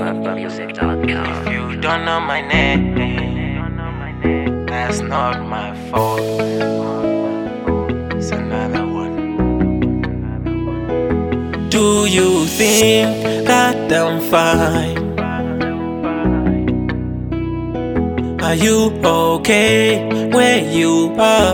If you don't know my name, that's not my fault. It's another one. Do you think that I'm fine? Are you okay where you are?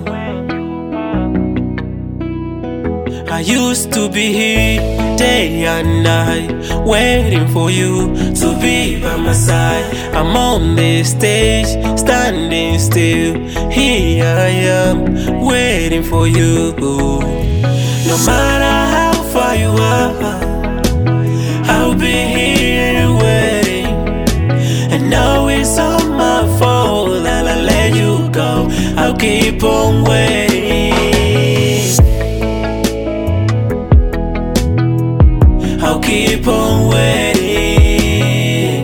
I used to be here day and night, waiting for you to be by my side. I'm on this stage, standing still. Here I am, waiting for you. No matter how far you are, I'll be here waiting. And now it's all my fault that I let you go. I'll keep on waiting. I'll keep on waiting.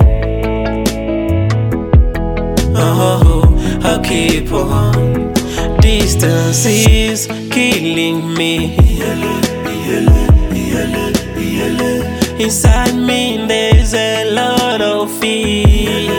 Oh, I'll keep on. Distance is killing me. Inside me there's a lot of fear.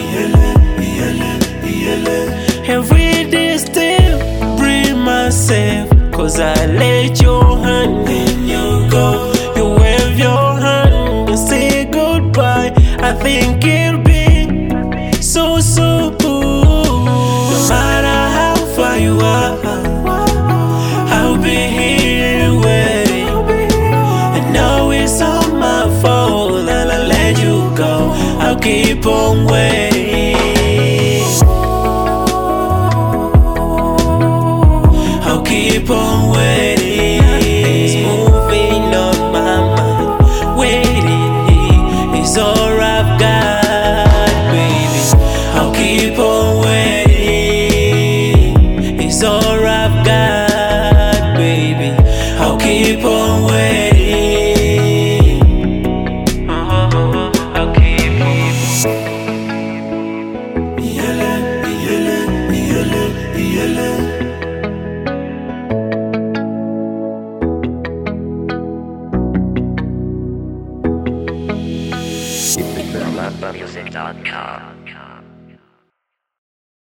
Every day still bring myself, 'cause I let your hand in you go. You wave your hand and say goodbye. I think it'll be so soon. No matter how far you are, I'll be here waiting. And now it's all my fault that I let you go. I'll keep on waiting. I'll keep on waiting. It's moving on my mind. Waiting is all I've got, baby. I'll keep on waiting. It's all I've got, baby. I'll keep on waiting. I'll keep on. Music.com